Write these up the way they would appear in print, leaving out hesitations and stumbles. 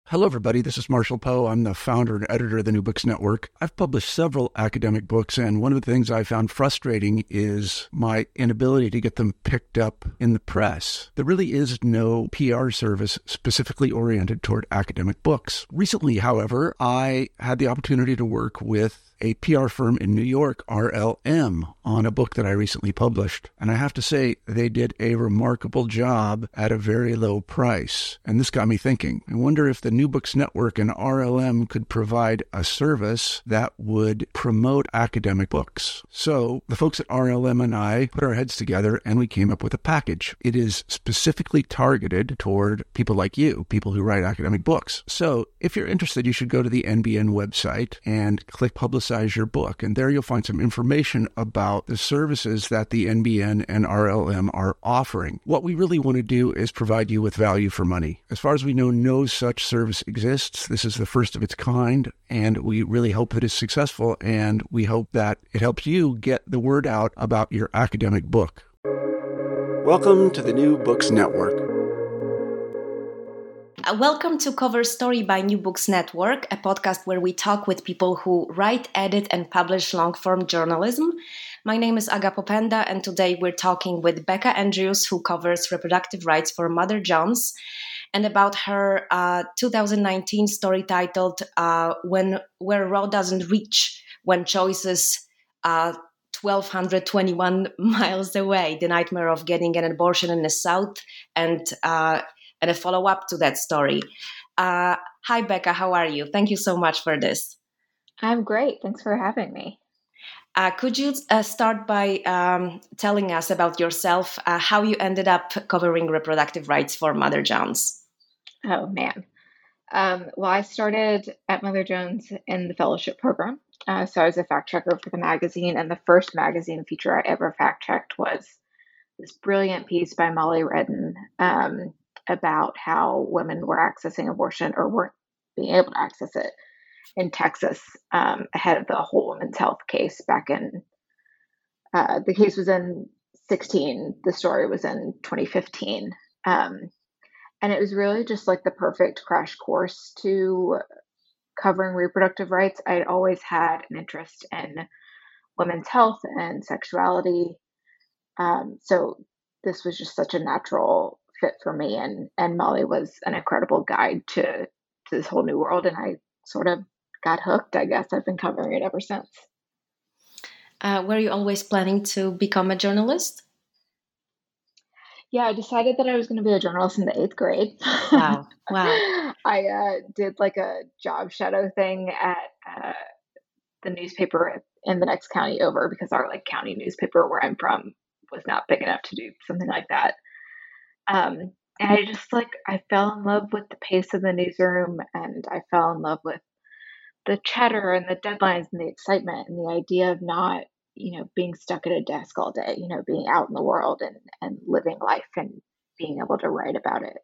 Hello, everybody. This is Marshall Poe. I'm the founder and editor of the New Books Network. I've published several academic books, and one of the things I found frustrating is my inability to get them picked up in the press. There really is no PR service specifically oriented toward academic books. Recently, however, I had the opportunity to work with a PR firm in New York, RLM, on a book that I recently published. And I have to say, they did a remarkable job at a very low price. And this got me thinking. I wonder if the New Books Network and RLM could provide a service that would promote academic books. So the folks at RLM and I put our heads together and we came up with a package. It is specifically targeted toward people like you, people who write academic books. So if you're interested, you should go to the NBN website and click Publicize Your Book. And there you'll find some information about the services that the NBN and RLM are offering. What we really want to do is provide you with value for money. As far as we know, no such service exists. This is the first of its kind, and we really hope that it's successful, and we hope that it helps you get the word out about your academic book. Welcome to the New Books Network. Welcome to Cover Story by New Books Network, a podcast where we talk with people who write, edit, and publish long-form journalism. My name is Aga Popenda, and today we're talking with Becca Andrews, who covers reproductive rights for Mother Jones, and about her 2019 story titled Where Roe Doesn't Reach, When Choices 1,221 miles away, the nightmare of getting an abortion in the South, and a follow-up to that story. Hi, Becca. How are you? Thank you so much for this. I'm great. Thanks for having me. Could you start by telling us about yourself, how you ended up covering reproductive rights for Mother Jones? Oh, man. Well, I started at Mother Jones in the fellowship program. So I was a fact checker for the magazine, and the first magazine feature I ever fact checked was this brilliant piece by Molly Redden about how women were accessing abortion or weren't being able to access it in Texas ahead of the Whole Woman's Health case back in, the case was in 16, the story was in 2015. And it was really just like the perfect crash course to covering reproductive rights. I'd always had an interest in women's health and sexuality. So this was just such a natural fit for me, and Molly was an incredible guide to this whole new world, and I sort of got hooked. I guess I've been covering it ever since. Were you always planning to become a journalist? Yeah, I decided that I was going to be a journalist in the 8th grade. Wow. I did like a job shadow thing at the newspaper in the next county over, because our like county newspaper where I'm from was not big enough to do something like that. And I fell in love with the pace of the newsroom, and I fell in love with the chatter and the deadlines and the excitement and the idea of not, being stuck at a desk all day, being out in the world and living life and being able to write about it.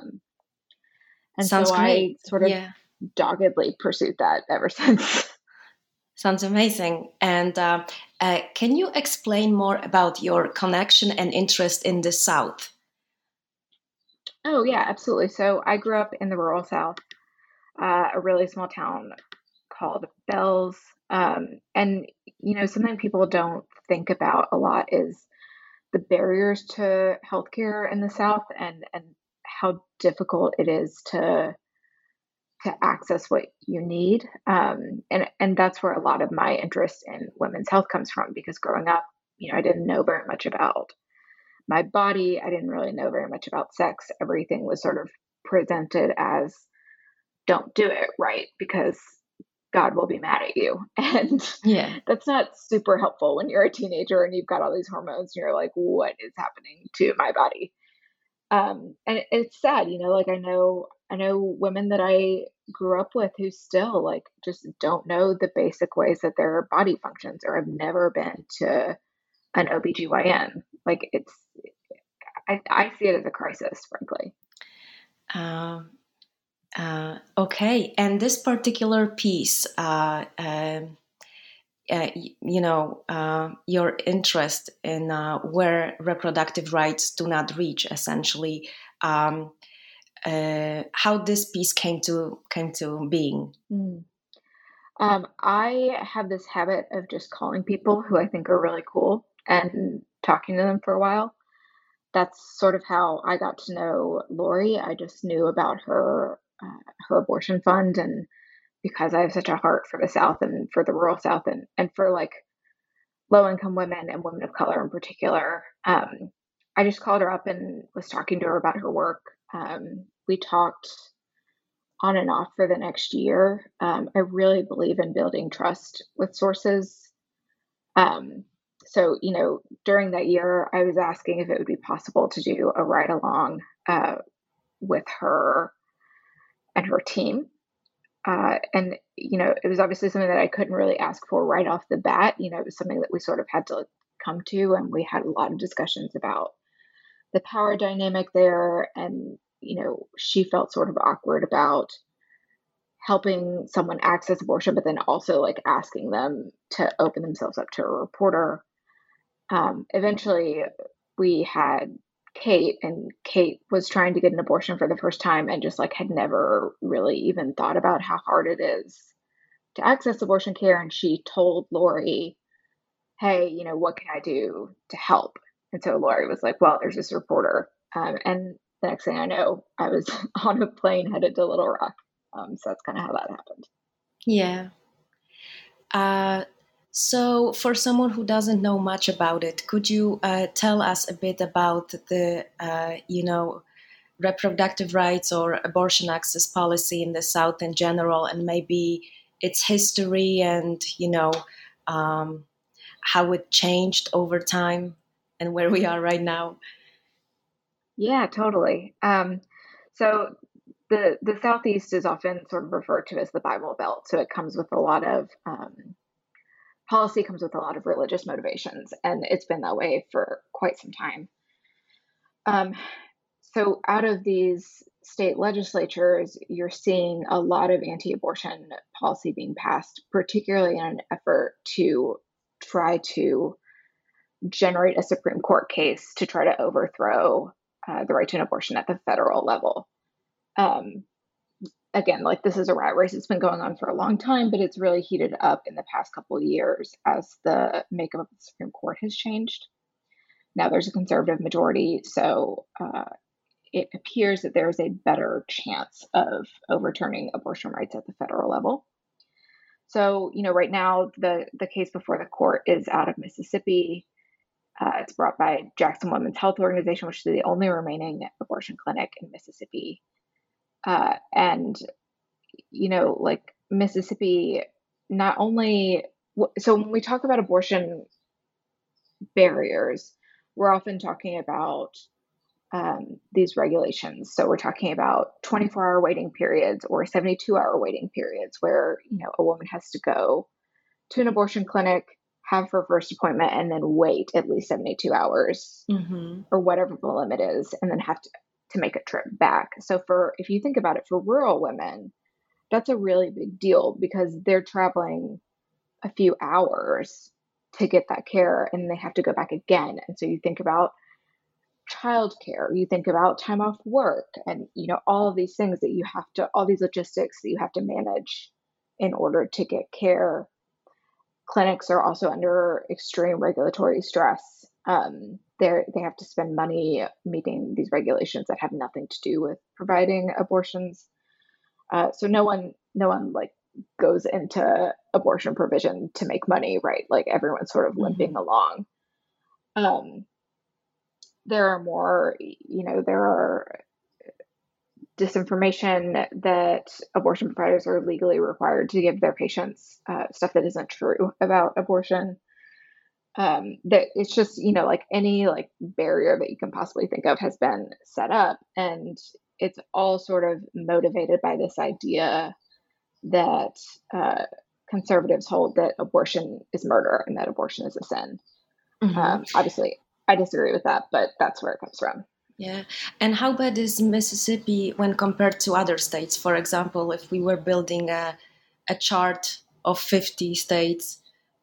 And Sounds so great. I sort of doggedly pursued that ever since. Sounds amazing. And can you explain more about your connection and interest in the South? Oh, yeah, absolutely. So I grew up in the rural South, a really small town called Bells. And, something people don't think about a lot is the barriers to healthcare in the South, and how difficult it is to access what you need. And that's where a lot of my interest in women's health comes from, because growing up, I didn't know very much about my body. I didn't really know very much about sex. Everything was sort of presented as, don't do it, right? Because God will be mad at you. And that's not super helpful when you're a teenager and you've got all these hormones and you're like, what is happening to my body? And it's sad, like I know women that I grew up with who still like just don't know the basic ways that their body functions, or have never been to an OBGYN. Like I see it as a crisis, frankly. Okay. And this particular piece, your interest in where reproductive rights do not reach, essentially, how this piece came to being. Mm. I have this habit of just calling people who I think are really cool and talking to them for a while. That's sort of how I got to know Lori. I just knew about her abortion fund, and because I have such a heart for the South and for the rural South and for like low income women and women of color in particular, I just called her up and was talking to her about her work. We talked on and off for the next year. I really believe in building trust with sources. Um, so, during that year, I was asking if it would be possible to do a ride along with her and her team. And it was obviously something that I couldn't really ask for right off the bat. It was something that we sort of had to come to, and we had a lot of discussions about the power dynamic there. And, she felt sort of awkward about helping someone access abortion, but then also like asking them to open themselves up to a reporter. Eventually, we had Kate, and Kate was trying to get an abortion for the first time and just like had never really even thought about how hard it is to access abortion care. And she told Lori, hey, what can I do to help? And so Lori was like, well, there's this reporter. And the next thing I know, I was on a plane headed to Little Rock. So that's kind of how that happened. Yeah. So for someone who doesn't know much about it, could you tell us a bit about the, reproductive rights or abortion access policy in the South in general, and maybe its history and, how it changed over time and where we are right now? Yeah, totally. So the Southeast is often sort of referred to as the Bible Belt. So it comes with a lot of policy, comes with a lot of religious motivations, and it's been that way for quite some time. So out of these state legislatures, you're seeing a lot of anti-abortion policy being passed, particularly in an effort to try to generate a Supreme Court case to try to overthrow the right to an abortion at the federal level. Again, like this is a rat race. It's been going on for a long time, but it's really heated up in the past couple of years as the makeup of the Supreme Court has changed. Now there's a conservative majority, so it appears that there is a better chance of overturning abortion rights at the federal level. So, right now the case before the court is out of Mississippi. It's brought by Jackson Women's Health Organization, which is the only remaining abortion clinic in Mississippi. And, like Mississippi, not only, so when we talk about abortion barriers, we're often talking about these regulations. So we're talking about 24-hour waiting periods or 72-hour waiting periods where, a woman has to go to an abortion clinic, have her first appointment, and then wait at least 72 hours or whatever the limit is, and then have to make a trip back. So if you think about it, for rural women, that's a really big deal because they're traveling a few hours to get that care and they have to go back again. And so you think about childcare, you think about time off work, and all of these things that you have to, all these logistics that you have to manage in order to get care. Clinics are also under extreme regulatory stress. They have to spend money meeting these regulations that have nothing to do with providing abortions. So no one like goes into abortion provision to make money, right? Like everyone's sort of limping along. There are more, there are disinformation that abortion providers are legally required to give their patients, stuff that isn't true about abortion. That it's just, like any like barrier that you can possibly think of has been set up, and it's all sort of motivated by this idea that conservatives hold that abortion is murder and that abortion is a sin. Obviously, I disagree with that, but that's where it comes from. Yeah. And how bad is Mississippi when compared to other states? For example, if we were building a chart of 50 states,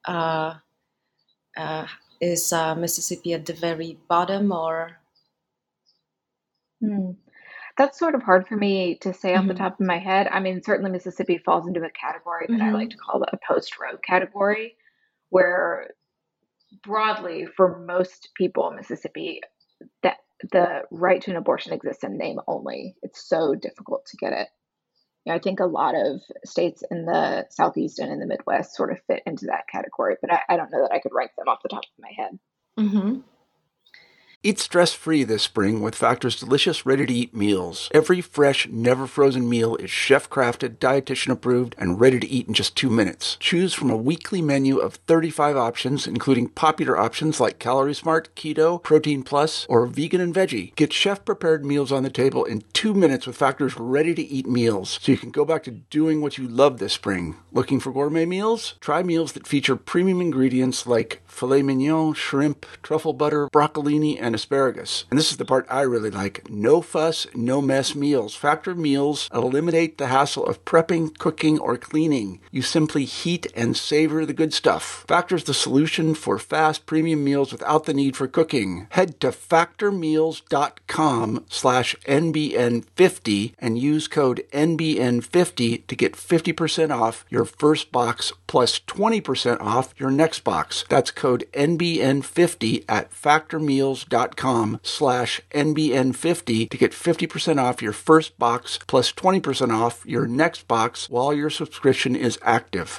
is Mississippi at the very bottom or? That's sort of hard for me to say off the Mm-hmm. top of my head. I mean, certainly Mississippi falls into a category that I like Mm-hmm. to call a post-roe category, where broadly for most people in Mississippi, that the right to an abortion exists in name only. It's so difficult to get it. I think a lot of states in the Southeast and in the Midwest sort of fit into that category, but I don't know that I could rank them off the top of my head. Mm-hmm. Eat stress-free this spring with Factor's delicious ready-to-eat meals. Every fresh, never-frozen meal is chef-crafted, dietitian-approved, and ready to eat in just 2 minutes. Choose from a weekly menu of 35 options, including popular options like Calorie Smart, Keto, Protein Plus, or Vegan and Veggie. Get chef-prepared meals on the table in 2 minutes with Factor's ready-to-eat meals, so you can go back to doing what you love this spring. Looking for gourmet meals? Try meals that feature premium ingredients like filet mignon, shrimp, truffle butter, broccolini, and asparagus. And this is the part I really like. No fuss, no mess meals. Factor meals eliminate the hassle of prepping, cooking, or cleaning. You simply heat and savor the good stuff. Factor's the solution for fast premium meals without the need for cooking. Head to factormeals.com/NBN50 and use code NBN50 to get 50% off your first box plus 20% off your next box. That's code NBN50 at factormeals.com/NBN50 to get 50% off your first box plus 20% off your next box while your subscription is active.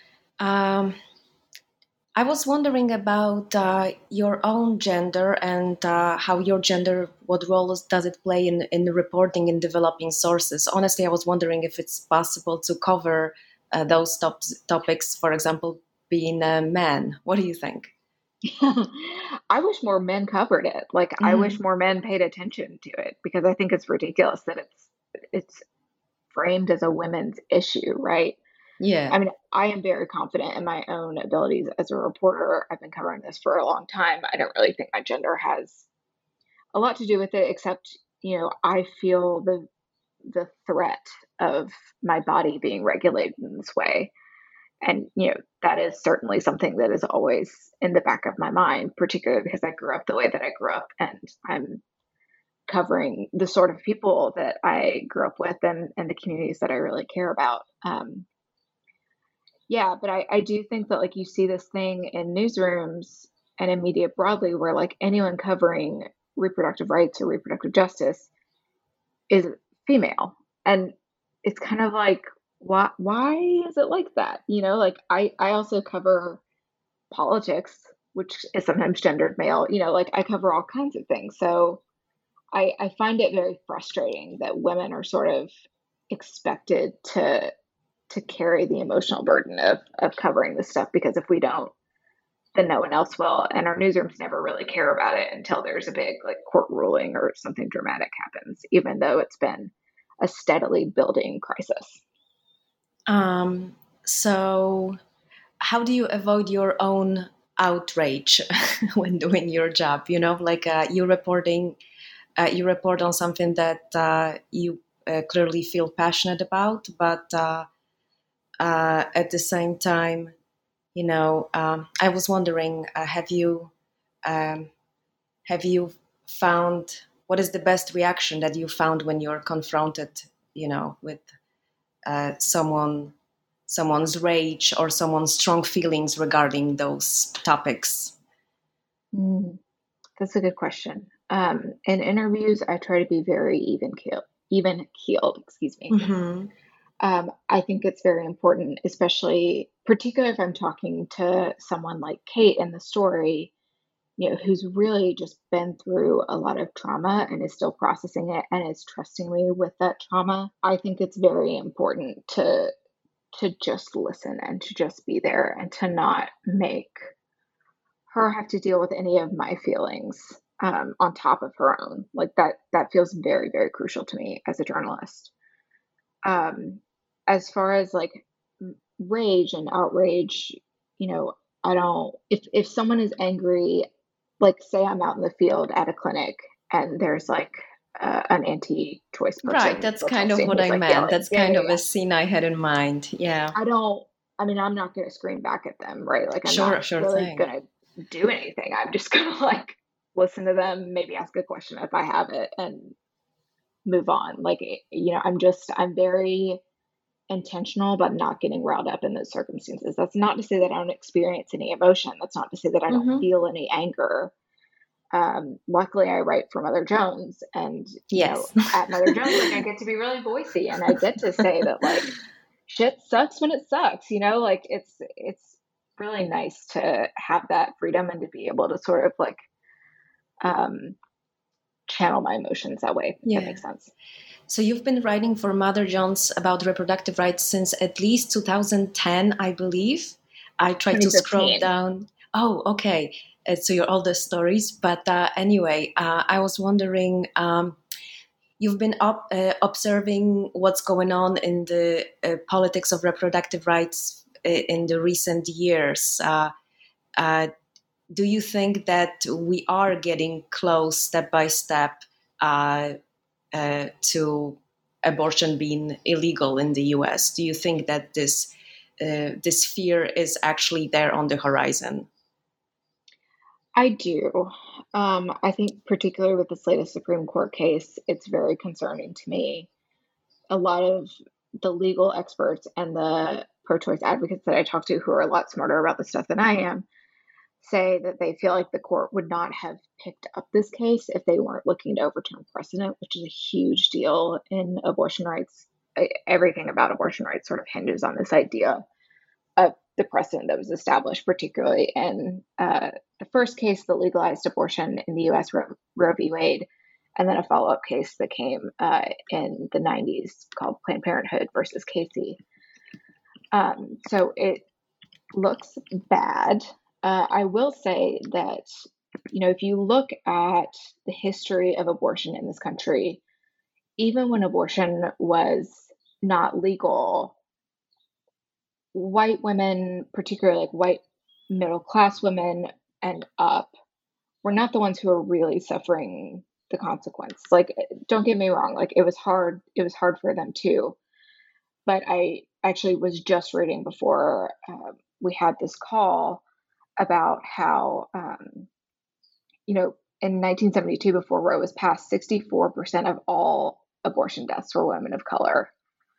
I was wondering about your own gender and how your gender, what roles does it play in reporting in developing sources? Honestly, I was wondering if it's possible to cover those topics, for example, being a man. What do you think? I wish more men covered it. Like I wish Mm-hmm. more men paid attention to it because I think it's ridiculous that it's framed as a women's issue, right? Yeah. I mean, I am very confident in my own abilities as a reporter. I've been covering this for a long time. I don't really think my gender has a lot to do with it, except, I feel the threat of my body being regulated in this way. And, that is certainly something that is always in the back of my mind, particularly because I grew up the way that I grew up and I'm covering the sort of people that I grew up with and the communities that I really care about. Yeah, but I do think that like you see this thing in newsrooms and in media broadly where like anyone covering reproductive rights or reproductive justice is female. And it's kind of like why is it like that? Like I also cover politics, which is sometimes gendered male, like I cover all kinds of things. So I find it very frustrating that women are sort of expected to carry the emotional burden of covering this stuff because if we don't, then no one else will. And our newsrooms never really care about it until there's a big like court ruling or something dramatic happens, even though it's been a steadily building crisis. So how do you avoid your own outrage when doing your job? Like you report on something that you clearly feel passionate about, but at the same time, I was wondering, um, have you found what is the best reaction that you found when you're confronted, with someone's rage or someone's strong feelings regarding those topics? That's a good question. In interviews, I try to be very even keeled. Excuse me. Mm-hmm. I think it's very important, especially particularly if I'm talking to someone like Kate in the story, who's really just been through a lot of trauma and is still processing it and is trusting me with that trauma. I think it's very important to just listen and to just be there and to not make her have to deal with any of my feelings on top of her own. Like that feels very, very crucial to me as a journalist. As far as like rage and outrage, I don't, if someone is angry, like say I'm out in the field at a clinic and there's like an anti-choice Right, person that's kind of protesting what who's I like meant. yelling. That's Yeah, kind yeah, of a yeah. scene I had in mind. Yeah. I'm not going to scream back at them, right? Like I'm not Sure really thing. going to do anything. I'm just going to like listen to them, maybe ask a question if I have it, and move on. Like, I'm very intentional about not getting riled up in those circumstances. That's not to say that I don't experience any emotion. That's not to say that I don't Mm-hmm. feel any anger. Luckily I write for Mother Jones, and, Yes. at Mother Jones, like, I get to be really voicey, and I get to say that, like, shit sucks when it sucks, like, it's really nice to have that freedom and to be able to sort of like, um, channel my emotions that way, if that Yeah. makes sense. So you've been writing for Mother Jones about reproductive rights since at least 2010, I believe. I tried to scroll 2015. down. Oh, okay. So your oldest stories. But anyway, I was wondering, you've been observing what's going on in the politics of reproductive rights in the recent years. Uh, do you think that we are getting close step by step to abortion being illegal in the US? Do you think that this fear is actually there on the horizon? I do. I think particularly with this latest Supreme Court case, it's very concerning to me. A lot of the legal experts and the pro-choice advocates that I talk to, who are a lot smarter about this stuff than I am, say that they feel like the court would not have picked up this case if they weren't looking to overturn precedent, which is a huge deal in abortion rights. Everything about abortion rights sort of hinges on this idea of the precedent that was established, particularly in the first case that legalized abortion in the U.S., Roe v. Wade, and then a follow-up case that came in the 90s called Planned Parenthood versus Casey. So it looks bad. I will say that, if you look at the history of abortion in this country, even when abortion was not legal, white women, particularly like white middle class women and up, were not the ones who were really suffering the consequence. Like, don't get me wrong, like, it was hard for them too. But I actually was just reading before we had this call about how, in 1972, before Roe was passed, 64% of all abortion deaths were women of color.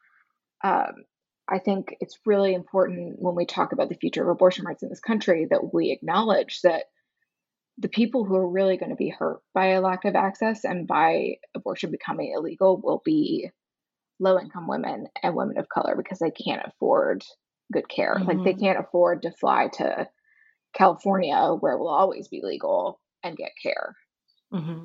I think it's really important when we talk about the future of abortion rights in this country that we acknowledge that the people who are really going to be hurt by a lack of access and by abortion becoming illegal will be low-income women and women of color, because they can't afford good care. Mm-hmm. Like, they can't afford to fly to California, where it will always be legal, and get care. Mm-hmm.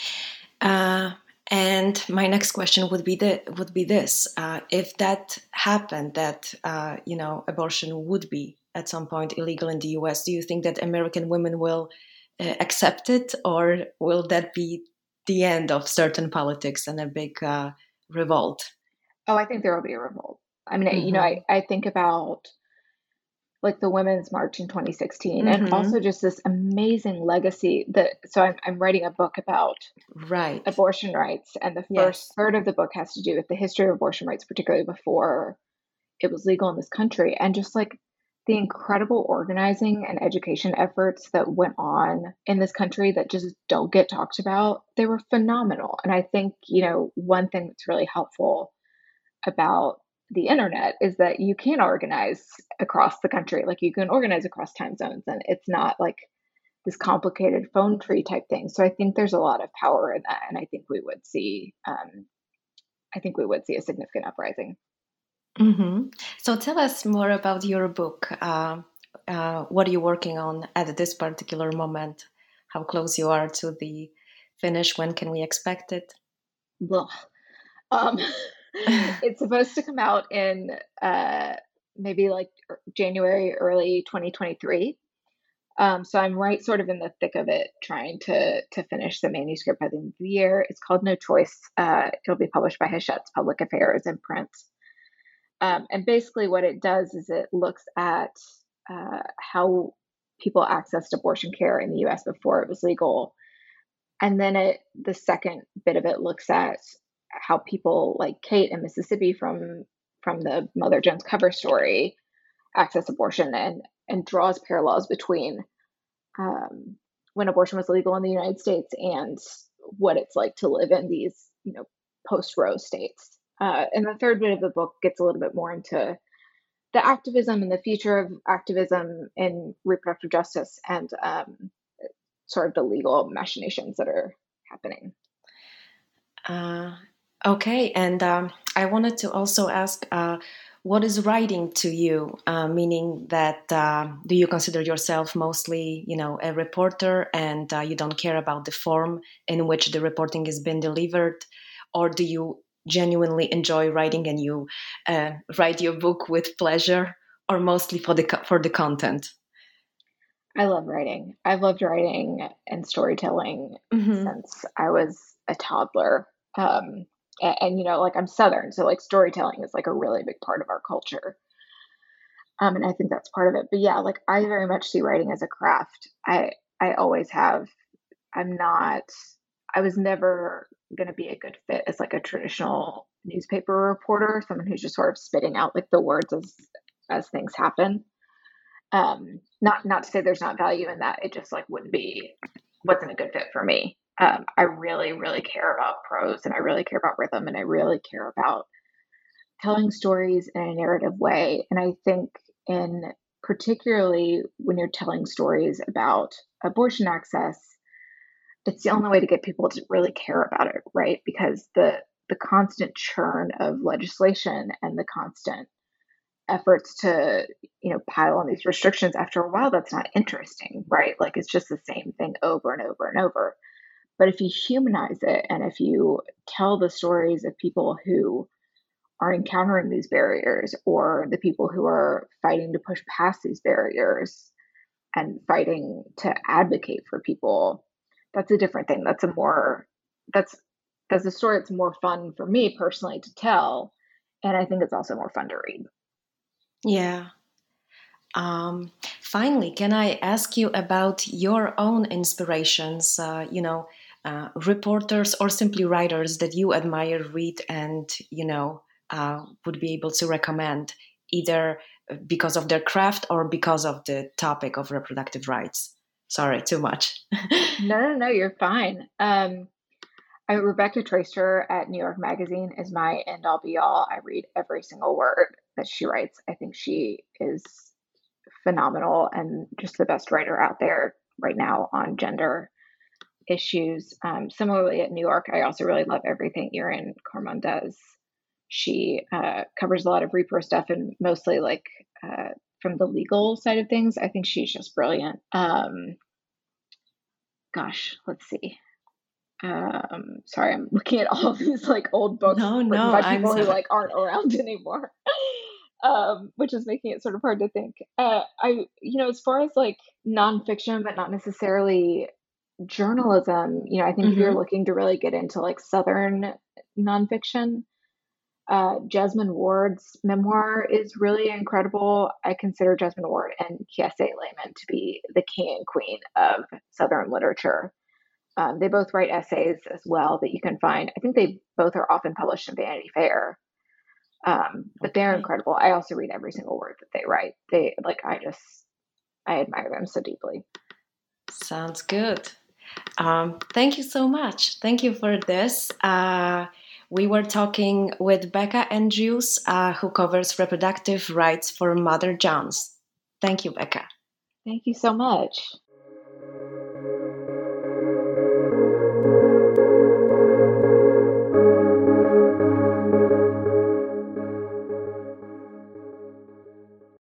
And my next question would be this: if that happened, that abortion would be at some point illegal in the U.S., do you think that American women will accept it, or will that be the end of certain politics and a big revolt? Oh, I think there will be a revolt. I mean, Mm-hmm. I think about like the Women's March in 2016, and Mm-hmm. also just this amazing legacy so I'm writing a book about Right. abortion rights, and the first Yes. third of the book has to do with the history of abortion rights, particularly before it was legal in this country, and just like the incredible organizing and education efforts that went on in this country that just don't get talked about. They were phenomenal. And I think, one thing that's really helpful about the internet is that you can organize across the country. Like, you can organize across time zones, and it's not like this complicated phone tree type thing. So I think there's a lot of power in that, and I think we would see a significant uprising. Mm-hmm. So tell us more about your book. What are you working on at this particular moment? How close you are to the finish? When can we expect it? Well, it's supposed to come out in maybe like January, early 2023. So I'm right sort of in the thick of it, trying to finish the manuscript by the end of the year. It's called No Choice. It'll be published by Hachette's Public Affairs in print. And basically what it does is it looks at how people accessed abortion care in the US before it was legal. And then the second bit of it looks at how people like Kate in Mississippi from the Mother Jones cover story access abortion, and draws parallels between when abortion was legal in the United States and what it's like to live in these, post-Roe states. And the third bit of the book gets a little bit more into the activism and the future of activism in reproductive justice and sort of the legal machinations that are happening. Okay, and I wanted to also ask, what is writing to you? Meaning that do you consider yourself mostly, a reporter, and you don't care about the form in which the reporting is being delivered, or do you genuinely enjoy writing and you write your book with pleasure, or mostly for the content? I love writing. I've loved writing and storytelling since I was a toddler. And like I'm Southern, so like storytelling is like a really big part of our culture. And I think that's part of it. But yeah, like I very much see writing as a craft. I always have. I was never going to be a good fit as like a traditional newspaper reporter, someone who's just sort of spitting out like the words as things happen. Not to say there's not value in that. It just like wasn't a good fit for me. I really, really care about prose, and I really care about rhythm, and I really care about telling stories in a narrative way. And I think particularly when you're telling stories about abortion access, it's the only way to get people to really care about it, right? Because the constant churn of legislation and the constant efforts to pile on these restrictions, after a while that's not interesting, right? Like it's just the same thing over and over and over. But if you humanize it, and if you tell the stories of people who are encountering these barriers, or the people who are fighting to push past these barriers and fighting to advocate for people, that's a different thing. That's a story that's more fun for me personally to tell, and I think it's also more fun to read. Yeah. Finally, can I ask you about your own inspirations, reporters or simply writers that you admire, read, and, would be able to recommend, either because of their craft or because of the topic of reproductive rights? Sorry, too much. No, you're fine. Rebecca Traister at New York Magazine is my end-all be-all. I read every single word that she writes. I think she is phenomenal and just the best writer out there right now on gender issues. Similarly, at New York, I also really love everything Irin Korman does. She covers a lot of repro stuff, and mostly like from the legal side of things. I think she's just brilliant. Let's see. Sorry, I'm looking at all these like old books written by people who like aren't around anymore, which is making it sort of hard to think. As far as like nonfiction, but not necessarily journalism, I think if you're looking to really get into like Southern nonfiction, Jesmyn Ward's memoir is really incredible. I consider Jesmyn Ward and Kiese Laymon to be the king and queen of Southern literature. They both write essays as well that you can find. I think they both are often published in Vanity Fair, but they're incredible. I also read every single word that they write. I admire them so deeply. Sounds good. Thank you so much. Thank you for this. We were talking with Becca Andrews, who covers reproductive rights for Mother Jones. Thank you, Becca. Thank you so much.